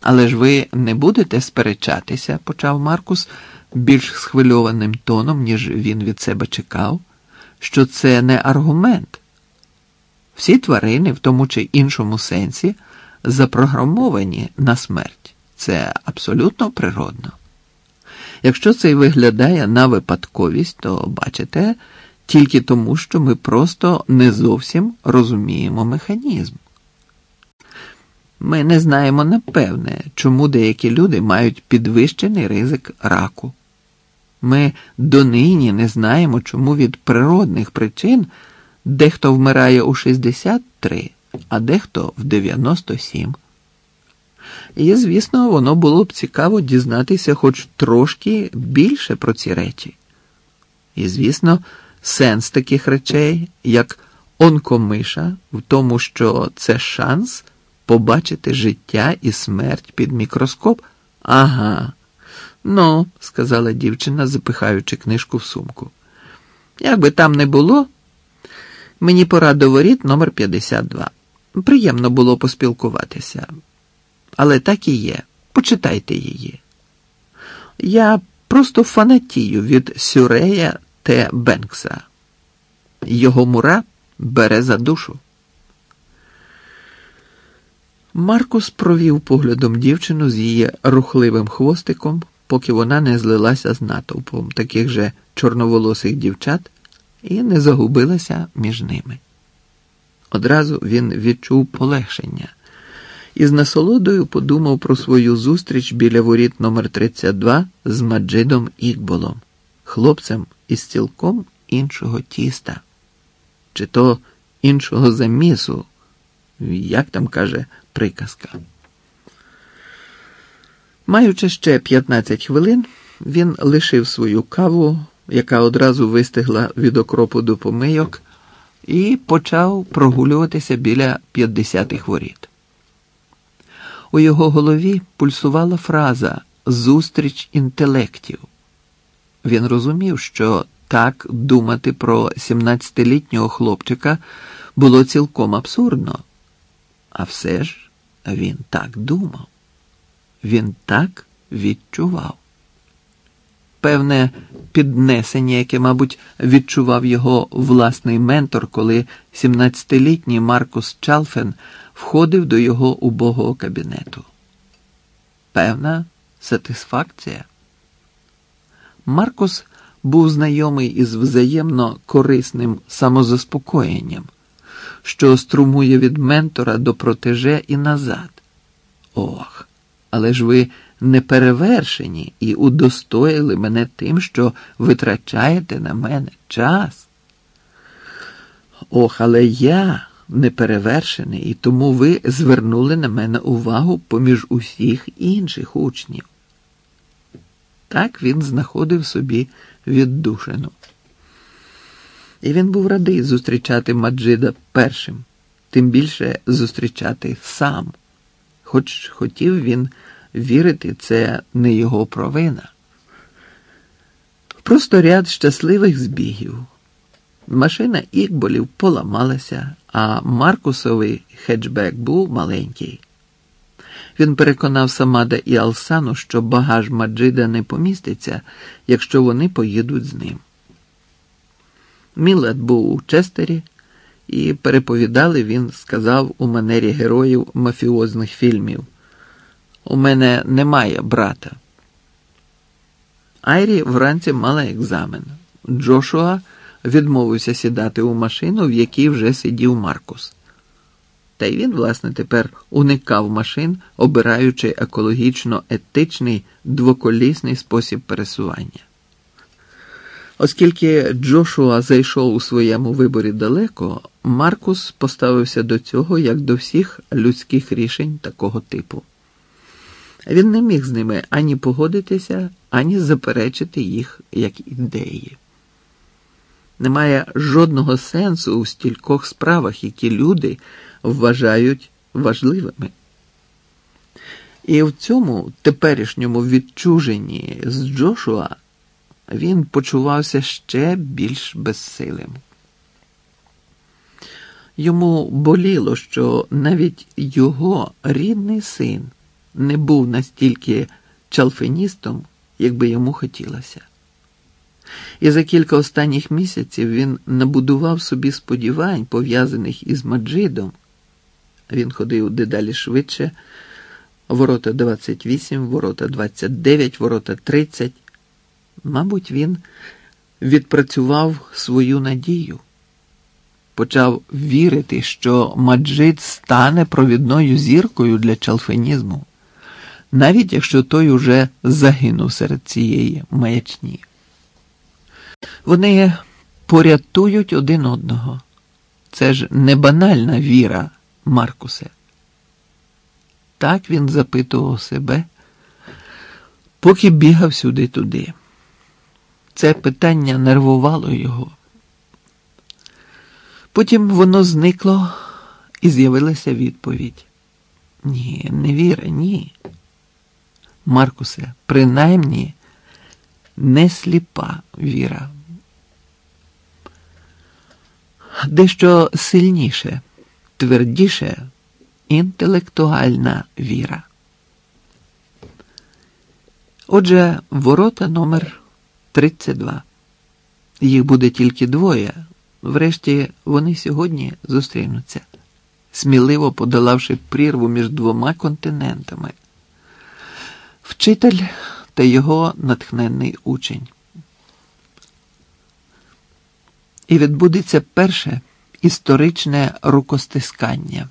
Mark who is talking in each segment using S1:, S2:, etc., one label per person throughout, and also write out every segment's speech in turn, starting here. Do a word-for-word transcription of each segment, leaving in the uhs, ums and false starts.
S1: Але ж ви не будете сперечатися, почав Маркус більш схвильованим тоном, ніж він від себе чекав, що це не аргумент. Всі тварини, в тому чи іншому сенсі, запрограмовані на смерть. Це абсолютно природно. Якщо це й виглядає на випадковість, то, бачите, тільки тому, що ми просто не зовсім розуміємо механізм. Ми не знаємо напевне, чому деякі люди мають підвищений ризик раку. Ми донині не знаємо, чому від природних причин дехто вмирає у шістдесят три, а дехто в дев'яносто сім. І, звісно, воно було б цікаво дізнатися хоч трошки більше про ці речі. І, звісно, сенс таких речей, як онкомиша, в тому, що це шанс побачити життя і смерть під мікроскоп. Ага. Ну, сказала дівчина, запихаючи книжку в сумку. Як би там не було, мені пора до воріт номер п'ятдесят два. Приємно було поспілкуватися. Але так і є. Почитайте її. Я просто фанатію від Сюрея Т. Бенкса. Його мура бере за душу. Маркус провів поглядом дівчину з її рухливим хвостиком, поки вона не злилася з натовпом таких же чорноволосих дівчат і не загубилася між ними. Одразу він відчув полегшення і з насолодою подумав про свою зустріч біля воріт номер тридцять два з Маджидом Ікболом, хлопцем із цілком іншого тіста. Чи то іншого замісу, як там каже приказка. Маючи ще п'ятнадцять хвилин, він лишив свою каву, яка одразу вистигла від окропу до помийок, і почав прогулюватися біля п'ятдесятих воріт. У його голові пульсувала фраза «зустріч інтелектів». Він розумів, що так думати про сімнадцятилітнього хлопчика було цілком абсурдно. А все ж він так думав. Він так відчував. Певне піднесення, яке, мабуть, відчував його власний ментор, коли сімнадцятилітній Маркус Чалфен входив до його убогого кабінету. Певна сатисфакція. Маркус був знайомий із взаємно корисним самозаспокоєнням, що струмує від ментора до протеже і назад. Ох, але ж ви не перевершені і удостоїли мене тим, що витрачаєте на мене час. Ох, але я не перевершений, і тому ви звернули на мене увагу поміж усіх інших учнів. Так він знаходив собі віддушину. І він був радий зустрічати Маджида першим, тим більше зустрічати сам. Хоч хотів він вірити, це не його провина. Просто ряд щасливих збігів. Машина Ікболів поламалася, а Маркусовий хетчбек був маленький. Він переконав Самада і Алсану, що багаж Маджида не поміститься, якщо вони поїдуть з ним. Міллет був у Честері, і переповідали, він сказав у манері героїв мафіозних фільмів: «У мене немає брата». Айрі вранці мала екзамен. Джошуа відмовився сідати у машину, в якій вже сидів Маркус. Та й він, власне, тепер уникав машин, обираючи екологічно-етичний двоколісний спосіб пересування. Оскільки Джошуа зайшов у своєму виборі далеко, Маркус поставився до цього як до всіх людських рішень такого типу. Він не міг з ними ані погодитися, ані заперечити їх як ідеї. Немає жодного сенсу у стількох справах, які люди вважають важливими. І в цьому теперішньому відчуженні з Джошуа він почувався ще більш безсилим. Йому боліло, що навіть його рідний син не був настільки чалфеністом, як би йому хотілося. І за кілька останніх місяців він набудував собі сподівань, пов'язаних із Маджидом. Він ходив дедалі швидше, ворота двадцять вісім, ворота двадцять дев'ять, ворота тридцять. Мабуть, він відпрацював свою надію. Почав вірити, що Маджид стане провідною зіркою для чалфенізму, навіть якщо той уже загинув серед цієї маячні. Вони порятують один одного. Це ж не банальна віра, Маркусе. Так він запитував себе, поки бігав сюди-туди. Це питання нервувало його. Потім воно зникло і з'явилася відповідь. Ні, не віра, ні. Маркусе, принаймні, не сліпа віра. Дещо сильніше, твердіше, інтелектуальна віра. Отже, ворота номер тридцять два. Їх буде тільки двоє. Врешті вони сьогодні зустрінуться, сміливо подолавши прірву між двома континентами. Вчитель та його натхненний учень. І відбудеться перше історичне рукостискання.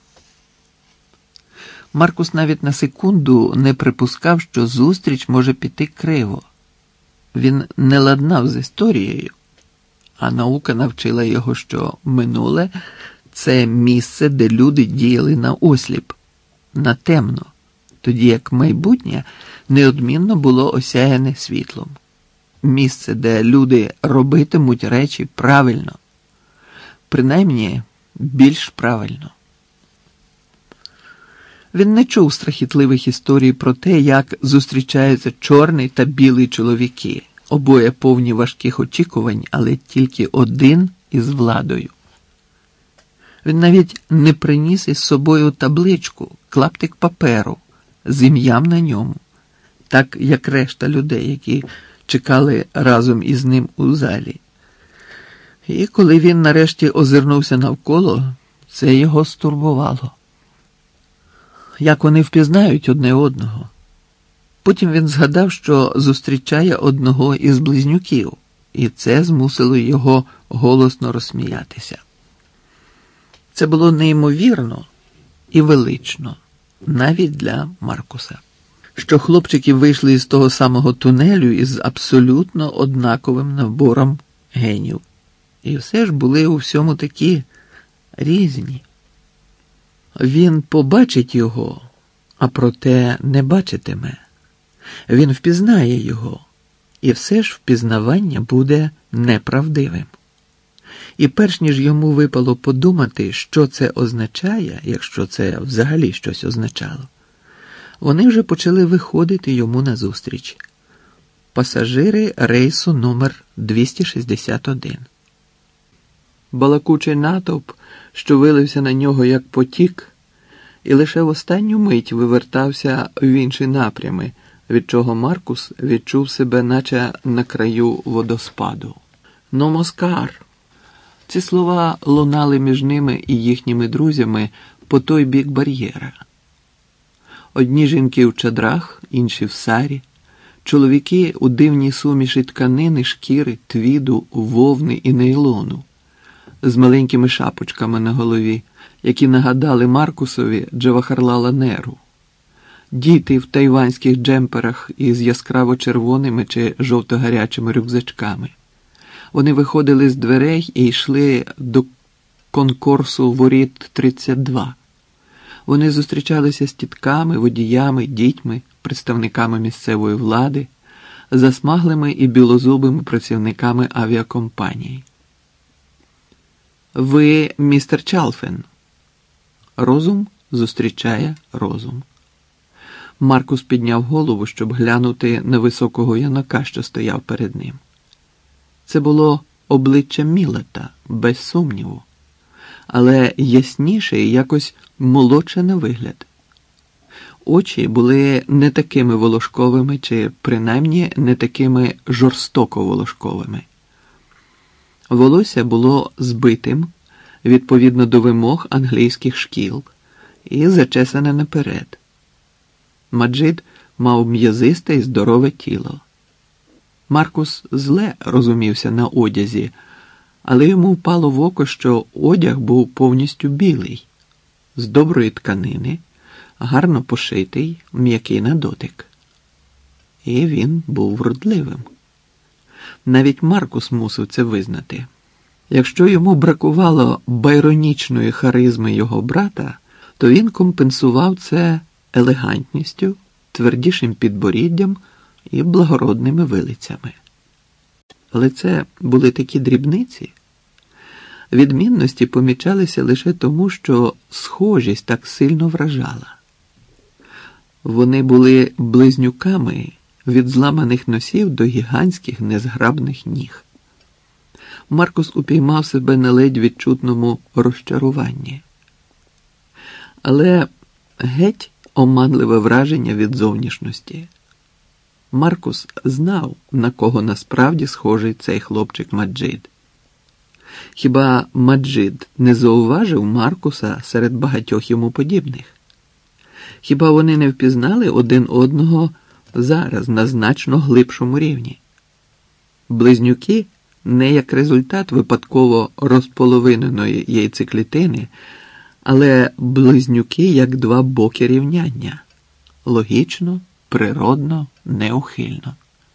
S1: Маркус навіть на секунду не припускав, що зустріч може піти криво. Він не ладнав з історією, а наука навчила його, що минуле – це місце, де люди діяли на осліп, на темно, тоді як майбутнє неодмінно було осяяне світлом. Місце, де люди робитимуть речі правильно, принаймні більш правильно. Він не чув страхітливих історій про те, як зустрічаються чорний та білий чоловіки, обоє повні важких очікувань, але тільки один із владою. Він навіть не приніс із собою табличку, клаптик паперу з ім'ям на ньому, так як решта людей, які чекали разом із ним у залі. І коли він нарешті озирнувся навколо, це його стурбувало. Як вони впізнають одне одного? Потім він згадав, що зустрічає одного із близнюків, і це змусило його голосно розсміятися. Це було неймовірно і велично, навіть для Маркуса. Що хлопчики вийшли із того самого тунелю із абсолютно однаковим набором генів. І все ж були у всьому такі різні. Він побачить його, а проте не бачитиме. Він впізнає його, і все ж впізнавання буде неправдивим. І перш ніж йому випало подумати, що це означає, якщо це взагалі щось означало, вони вже почали виходити йому назустріч. Пасажири рейсу номер двісті шістдесят один. Балакучий натовп, що вилився на нього як потік, і лише в останню мить вивертався в інші напрями, від чого Маркус відчув себе наче на краю водоспаду. «Номоскар!» Ці слова лунали між ними і їхніми друзями по той бік бар'єра. Одні жінки в чадрах, інші в сарі, чоловіки у дивній суміші тканини, шкіри, твіду, вовни і нейлону, з маленькими шапочками на голові, які нагадали Маркусові Джавахарлала Неру. Діти в тайванських джемперах із яскраво-червоними чи жовто-гарячими рюкзачками. Вони виходили з дверей і йшли до конкурсу воріт тридцять два. Вони зустрічалися з тітками, водіями, дітьми, представниками місцевої влади, засмаглими і білозубими працівниками авіакомпаній. «Ви містер Чалфен». Розум зустрічає розум. Маркус підняв голову, щоб глянути на високого юнака, що стояв перед ним. Це було обличчя Мілета, без сумніву, але ясніше і якось молодше на вигляд. очі були не такими волошковими, чи принаймні не такими жорстоко волошковими. Волосся було збитим, відповідно до вимог англійських шкіл, і зачесане наперед. Маджид мав м'язисте і здорове тіло. Маркус зле розумівся на одязі, але йому впало в око, що одяг був повністю білий, з доброї тканини, гарно пошитий, м'який на дотик. І він був вродливим. Навіть Маркус мусив це визнати. Якщо йому бракувало байронічної харизми його брата, то він компенсував це елегантністю, твердішим підборіддям і благородними вилицями. Але це були такі дрібниці. Відмінності помічалися лише тому, що схожість так сильно вражала. Вони були близнюками від зламаних носів до гігантських незграбних ніг. Маркус упіймав себе на ледь відчутному розчаруванні. Але геть оманливе враження від зовнішності. Маркус знав, на кого насправді схожий цей хлопчик Маджид. Хіба Маджид не зауважив Маркуса серед багатьох йому подібних? Хіба вони не впізнали один одного зараз на значно глибшому рівні? Близнюки не як результат випадково розполовиненої яйцеклітини, але близнюки як два боки рівняння. Логічно, природно, неухильно.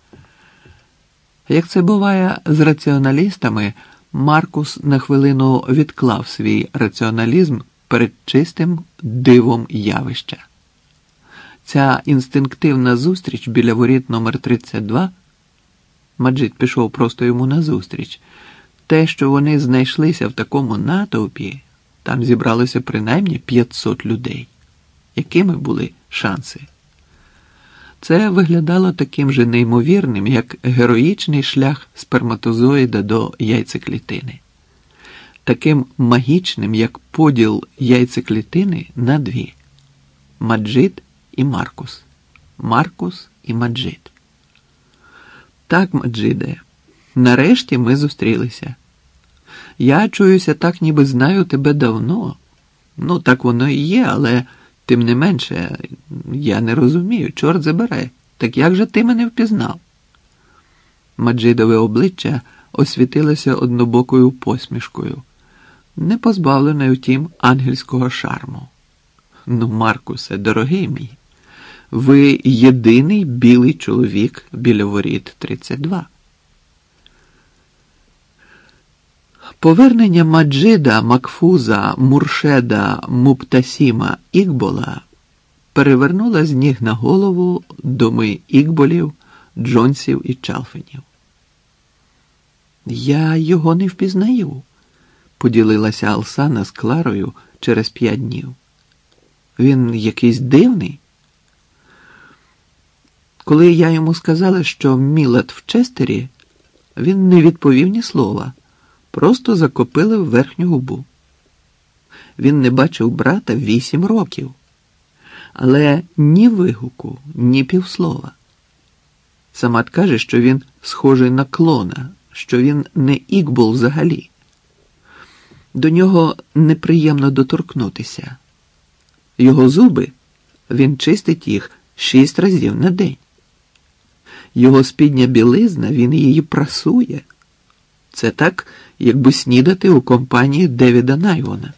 S1: Як це буває з раціоналістами, Маркус на хвилину відклав свій раціоналізм перед чистим дивом явища. Ця інстинктивна зустріч біля воріт номер тридцять два, Маджид пішов просто йому назустріч, те, що вони знайшлися в такому натовпі, там зібралося принаймні п'ятсот людей. Якими були шанси? Це виглядало таким же неймовірним, як героїчний шлях сперматозоїда до яйцеклітини. Таким магічним, як поділ яйцеклітини на дві. Маджид і Маркус. Маркус і Маджид. Так, Маджиде, нарешті ми зустрілися. Я чуюся так, ніби знаю тебе давно. Ну, так воно і є, але тим не менше, я не розумію, чорт забирай. Так як же ти мене впізнав? Маджидове обличчя освітилося однобокою посмішкою, не позбавленою, втім, ангельського шарму. Ну, Маркусе, дорогий мій, ви єдиний білий чоловік біля воріт тридцять два. Повернення Маджида, Макфуза, Муршеда, Муптасіма, Ікбола перевернула з ніг на голову доми Ікболів, Джонсів і Чалфенів. «Я його не впізнаю», – поділилася Алсана з Кларою через п'ять днів. «Він якийсь дивний». Коли я йому сказала, що Мілет в Честері, він не відповів ні слова, просто закопилив верхню губу. Він не бачив брата вісім років, але ні вигуку, ні півслова. Самат каже, що він схожий на клона, що він не Ікбол взагалі. До нього неприємно доторкнутися. Його зуби, він чистить їх шість разів на день. Його спідня білизна, він її прасує. Це так, якби снідати у компанії Девіда Найвона.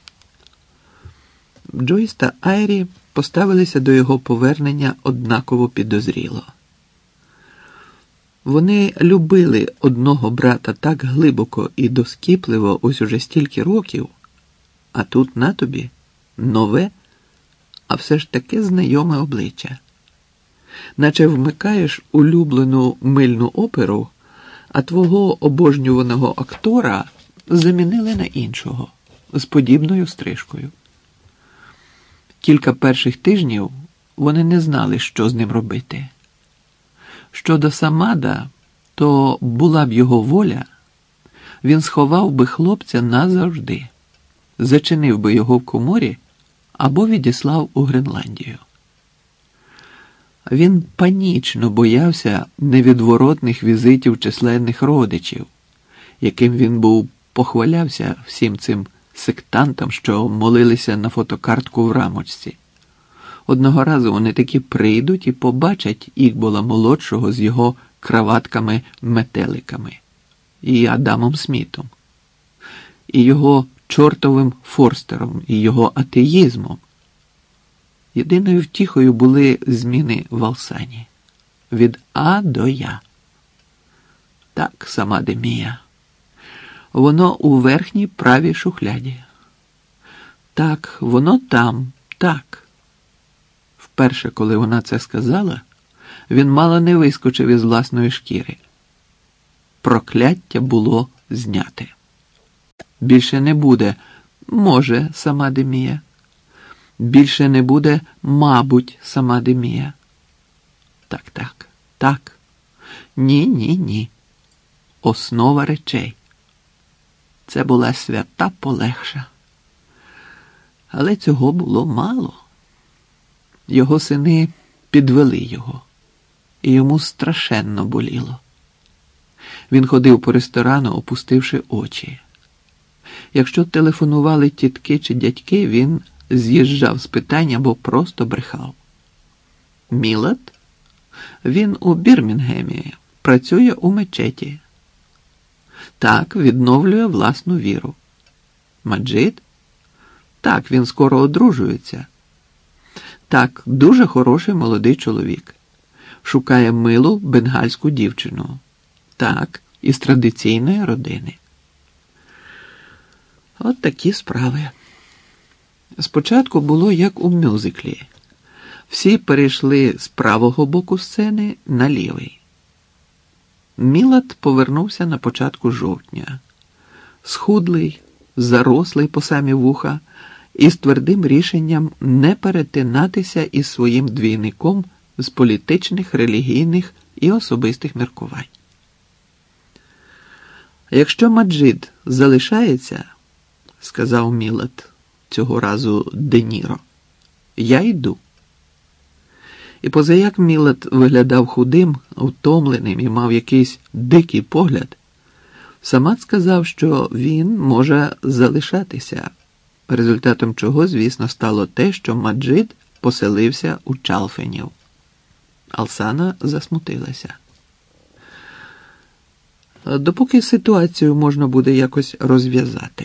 S1: Джойс та Айрі поставилися до його повернення однаково підозріло. Вони любили одного брата так глибоко і доскіпливо ось уже стільки років, а тут на тобі нове, а все ж таке знайоме обличчя. Наче вмикаєш улюблену мильну оперу, а твого обожнюваного актора замінили на іншого, з подібною стрижкою. Кілька перших тижнів вони не знали, що з ним робити. Щодо Самада, то була б його воля, він сховав би хлопця назавжди, зачинив би його в коморі або відіслав у Гренландію. Він панічно боявся невідворотних візитів численних родичів, яким він був похвалявся всім цим сектантам, що молилися на фотокартку в рамочці. Одного разу вони таки прийдуть і побачать Ікбола молодшого з його краватками-метеликами, і Адамом Смітом, і його чортовим Форстером, і його атеїзмом. Єдиною втіхою були зміни в Алсані. Від А до Я. Так, сама Демія. Воно у верхній правій шухляді. Так, воно там, так. Вперше, коли вона це сказала, він мало не вискочив із власної шкіри. Прокляття було зняте. Більше не буде «може, сама Демія». Більше не буде «мабуть, сама Демія». Так, так, так. Ні, ні, ні. Основа речей. Це була свята полегша. Але цього було мало. Його сини підвели його. І йому страшенно боліло. Він ходив по ресторану, опустивши очі. Якщо телефонували тітки чи дядьки, він з'їжджав з питань або просто брехав. Мілад? Він у Бірмінгемі, працює у мечеті. Так, відновлює власну віру. Маджид? Так, він скоро одружується. Так, дуже хороший молодий чоловік. Шукає милу бенгальську дівчину. Так, із традиційної родини. От такі справи. Спочатку було як у мюзиклі. Всі перейшли з правого боку сцени на лівий. Мілад повернувся на початку жовтня. Схудлий, зарослий по самі вуха і з твердим рішенням не перетинатися із своїм двійником з політичних, релігійних і особистих міркувань. Якщо Маджид залишається, сказав Мілад цього разу Де Ніро, я йду. І позаяк Мілад виглядав худим, втомленим і мав якийсь дикий погляд, Самат сказав, що він може залишатися, результатом чого, звісно, стало те, що Маджид поселився у Чалфенів. Алсана засмутилася. Допоки ситуацію можна буде якось розв'язати.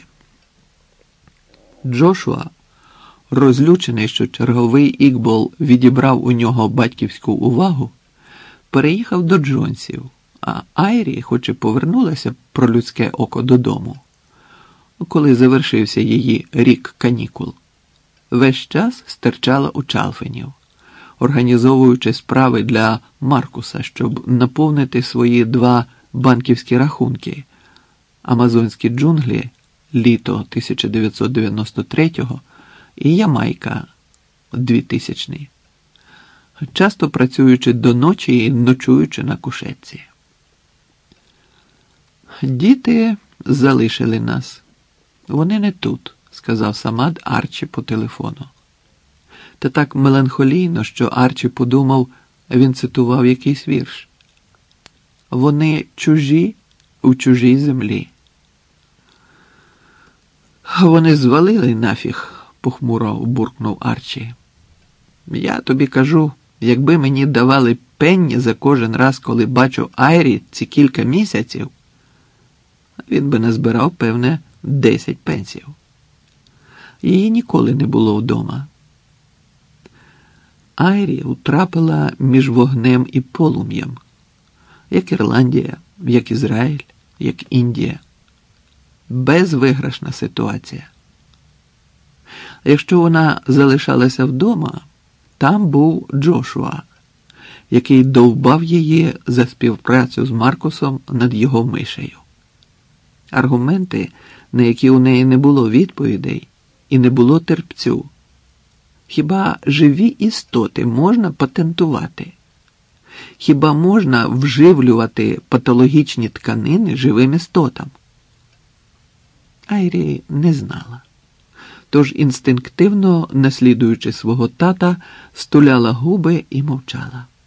S1: Джошуа, розлючений, що черговий Ікбол відібрав у нього батьківську увагу, переїхав до Джонсів, а Айрі, хоч і повернулася про людське око додому, коли завершився її рік канікул, весь час стирчала у Чалфенів, організовуючи справи для Маркуса, щоб наповнити свої два банківські рахунки «Амазонські джунглі» літо тисяча дев'ятсот дев'яносто третього і «Ямайка» двотисячний, часто працюючи до ночі і ночуючи на кушетці. «Діти залишили нас. Вони не тут», – сказав Самат Арчі по телефону. Та так меланхолійно, що Арчі подумав, він цитував якийсь вірш. «Вони чужі у чужій землі». «Вони звалили нафіг», – похмуро буркнув Арчі. «Я тобі кажу, якби мені давали пенні за кожен раз, коли бачу Айрі ці кілька місяців, він би назбирав, певне, десять пенсів. Її ніколи не було вдома. Айрі утрапила між вогнем і полум'ям, як Ірландія, як Ізраїль, як Індія. Безвиграшна ситуація. Якщо вона залишалася вдома, там був Джошуа, який довбав її за співпрацю з Маркусом над його мишею. Аргументи, на які у неї не було відповідей і не було терпцю. Хіба живі істоти можна патентувати? Хіба можна вживлювати патологічні тканини живим істотам? Айрі не знала. Тож інстинктивно, наслідуючи свого тата, стуляла губи і мовчала.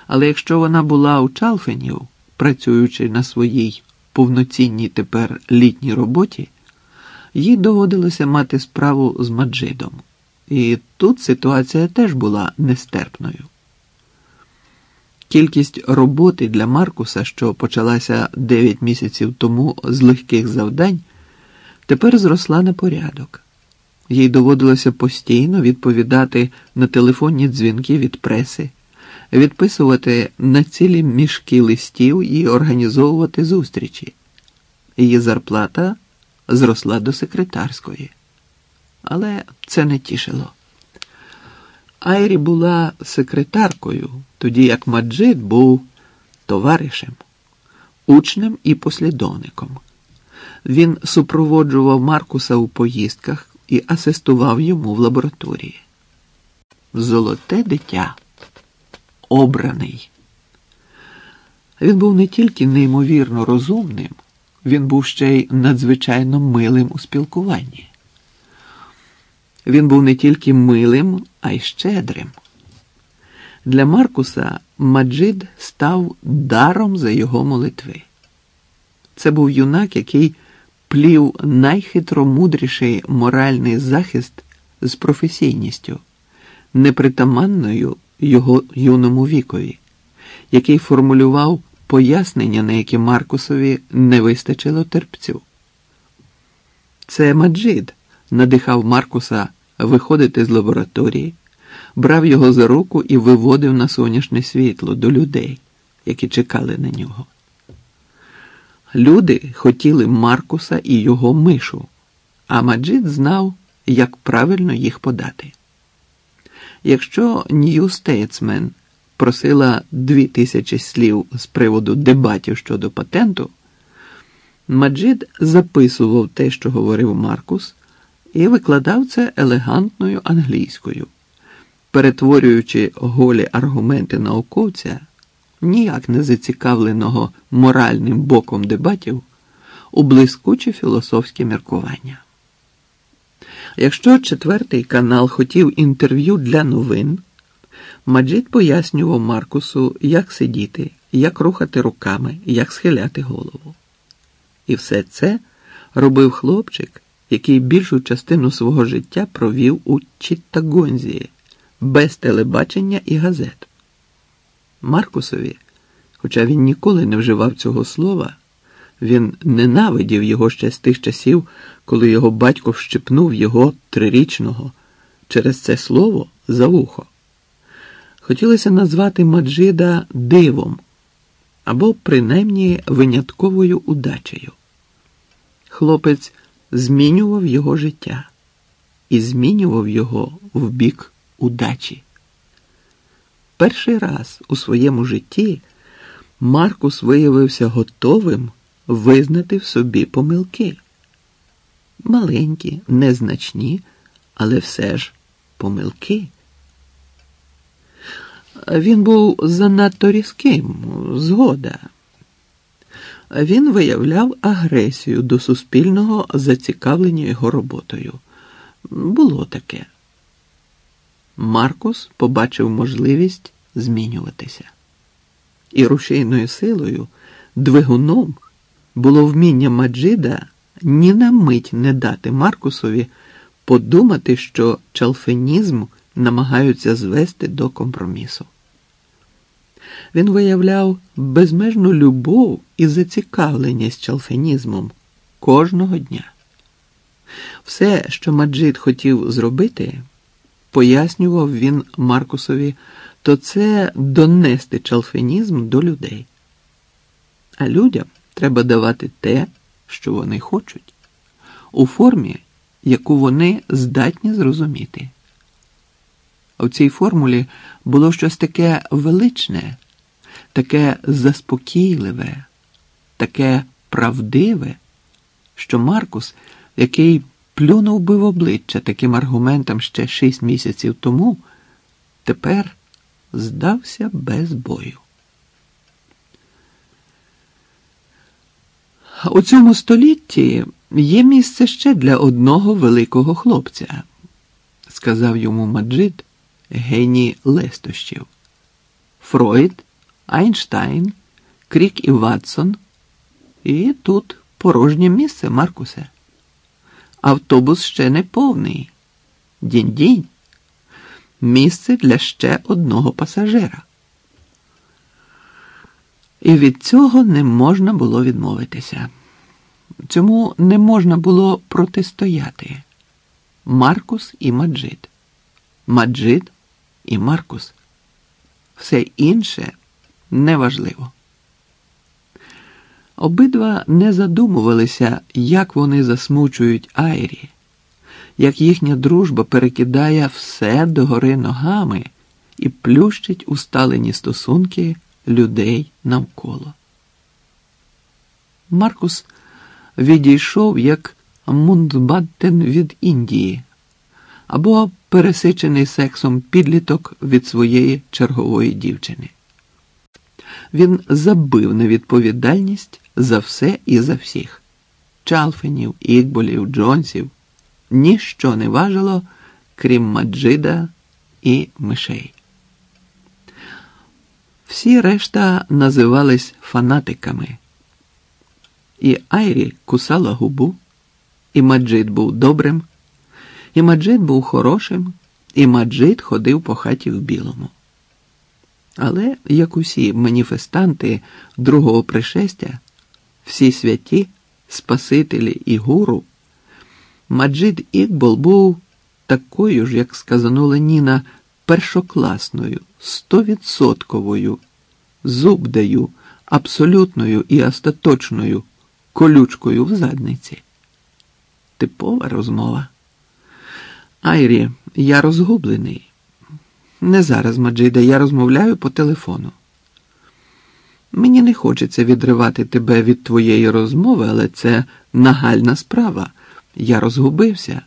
S1: Але якщо вона була у Чалфенів, працюючи на своїй повноцінній тепер літній роботі, їй доводилося мати справу з Маджидом. І тут ситуація теж була нестерпною. Кількість роботи для Маркуса, що почалася дев'ять місяців тому з легких завдань, тепер зросла на порядок. Їй доводилося постійно відповідати на телефонні дзвінки від преси, відписувати на цілі мішки листів і організовувати зустрічі. Її зарплата зросла до секретарської. Але це не тішило. Айрі була секретаркою, тоді як Маджид був товаришем, учнем і послідовником. Він супроводжував Маркуса у поїздках і асистував йому в лабораторії. Золоте дитя. Обраний. Він був не тільки неймовірно розумним, він був ще й надзвичайно милим у спілкуванні. Він був не тільки милим, а й щедрим. Для Маркуса Маджид став даром за його молитви. Це був юнак, який плів найхитромудріший моральний захист з професійністю, непритаманною його юному вікові, який формулював пояснення, на які Маркусові не вистачило терпцю. Це Маджид надихав Маркуса виходити з лабораторії, брав його за руку і виводив на сонячне світло до людей, які чекали на нього. Люди хотіли Маркуса і його мишу, а Маджид знав, як правильно їх подати. Якщо New Statesman просила дві тисячі слів з приводу дебатів щодо патенту, Маджид записував те, що говорив Маркус, і викладав це елегантною англійською, перетворюючи голі аргументи науковця, ніяк не зацікавленого моральним боком дебатів, у блискучі філософські міркування. Якщо четвертий канал хотів інтерв'ю для новин, Маджид пояснював Маркусу, як сидіти, як рухати руками, як схиляти голову. І все це робив хлопчик, який більшу частину свого життя провів у Читтагонзі, без телебачення і газет. Маркусові, хоча він ніколи не вживав цього слова, він ненавидів його ще з тих часів, коли його батько вщипнув його трирічного через це слово за вухо. Хотілося назвати Маджида дивом або принаймні винятковою удачею. Хлопець змінював його життя і змінював його в бік удачі. Перший раз у своєму житті Маркус виявився готовим визнати в собі помилки. Маленькі, незначні, але все ж помилки. Він був занадто різким, згода. Він виявляв агресію до суспільного зацікавлення його роботою. Було таке. Маркус побачив можливість змінюватися. І рушійною силою, двигуном, було вміння Маджида ні на мить не дати Маркусові подумати, що чалфенізм намагаються звести до компромісу. Він виявляв безмежну любов і зацікавленість чалфенізмом кожного дня. Все, що Маджид хотів зробити, пояснював він Маркусові, то це донести чалфенізм до людей. А людям треба давати те, що вони хочуть, у формі, яку вони здатні зрозуміти. У цій формулі було щось таке величне, таке заспокійливе, таке правдиве, що Маркус, який плюнув би в обличчя таким аргументам ще шість місяців тому, тепер здався без бою. У цьому столітті є місце ще для одного великого хлопця, сказав йому Маджид, геній лестощів. Фройд Айнштайн, Крік і Ватсон. І тут порожнє місце, Маркусе. Автобус ще не повний. Дінь-дінь. Місце для ще одного пасажира. І від цього не можна було відмовитися. Цьому не можна було протистояти. Маркус і Маджид. Маджид і Маркус. Все інше неважливо. Обидва не задумувалися, як вони засмучують Айрі, як їхня дружба перекидає все догори ногами і плющить усталені стосунки людей навколо. Маркус відійшов як Мунтбаттен від Індії або пересичений сексом підліток від своєї чергової дівчини. Він забив на відповідальність за все і за всіх. Чалфенів, Ікболів, Джонсів. Ніщо не важило, крім Маджида і мишей. Всі решта називались фанатиками. І Айрі кусала губу, і Маджид був добрим, і Маджид був хорошим, і Маджид ходив по хаті в білому. Але, як усі маніфестанти другого пришестя, всі святі, спасителі і гуру, Маджид Ікбол був такою ж, як сказанула Ніна, першокласною, стовідсотковою, зубдаю, абсолютною і остаточною колючкою в задниці. Типова розмова. Айрі, я розгублений. Не зараз, Маджиде, я розмовляю по телефону. Мені не хочеться відривати тебе від твоєї розмови, але це нагальна справа. Я розгубився.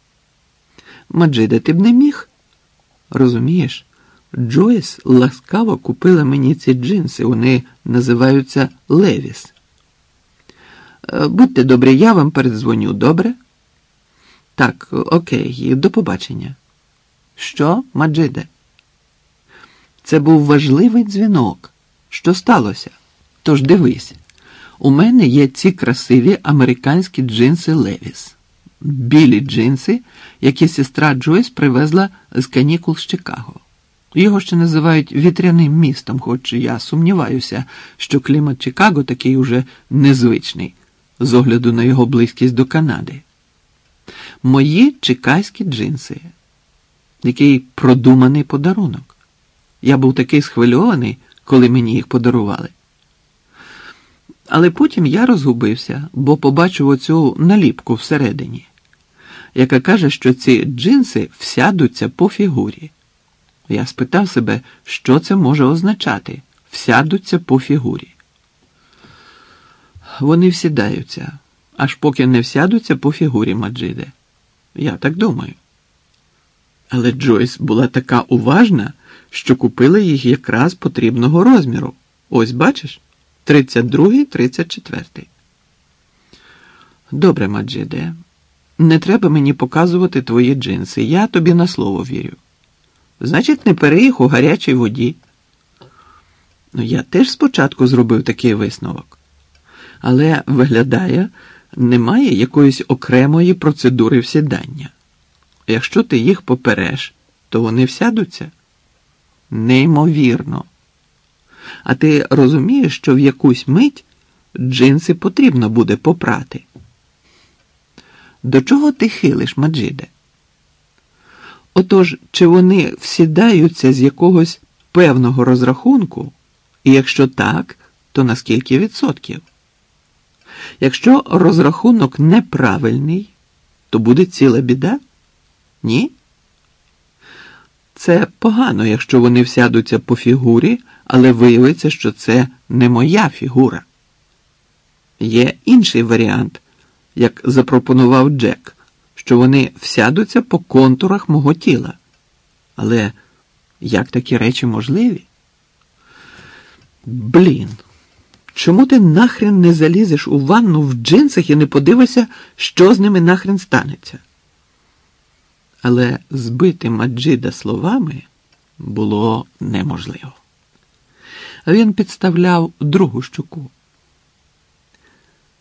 S1: Маджиде, ти б не міг? Розумієш, Джойс ласкаво купила мені ці джинси, вони називаються Левіс. Будьте добрі, я вам передзвоню, добре? Так, окей, до побачення. Що, Маджиде? Це був важливий дзвінок. Що сталося? Тож дивись, у мене є ці красиві американські джинси Левіс. Білі джинси, які сестра Джойс привезла з канікул з Чикаго. Його ще називають вітряним містом, хоч я сумніваюся, що клімат Чикаго такий уже незвичний, з огляду на його близькість до Канади. Мої чикаські джинси. Який продуманий подарунок. Я був такий схвильований, коли мені їх подарували. Але потім я розгубився, бо побачив оцю наліпку всередині, яка каже, що ці джинси всядуться по фігурі. Я спитав себе, що це може означати – всядуться по фігурі. Вони всідаються, аж поки не всядуться по фігурі, Маджиде. Я так думаю. Але Джойс була така уважна, що купила їх якраз потрібного розміру. Ось бачиш? тридцять другий, тридцять четвертий. Добре, Маджиде. Не треба мені показувати твої джинси. Я тобі на слово вірю. Значить, не пери їх у гарячій воді. Ну, я теж спочатку зробив такий висновок. Але, виглядає, немає якоїсь окремої процедури всідання. Якщо ти їх попереш, то вони всядуться? Неймовірно. А ти розумієш, що в якусь мить джинси потрібно буде попрати? До чого ти хилиш, Маджиде? Отож, чи вони всідаються з якогось певного розрахунку? І якщо так, то на скільки відсотків? Якщо розрахунок неправильний, то буде ціла біда? Ні? Це погано, якщо вони всядуться по фігурі, але виявиться, що це не моя фігура. Є інший варіант, як запропонував Джек, що вони всядуться по контурах мого тіла. Але як такі речі можливі? Блін, чому ти нахрен не залізеш у ванну в джинсах і не подивишся, що з ними нахрен станеться? Але збити Маджида словами було неможливо. він підставляв другу щоку.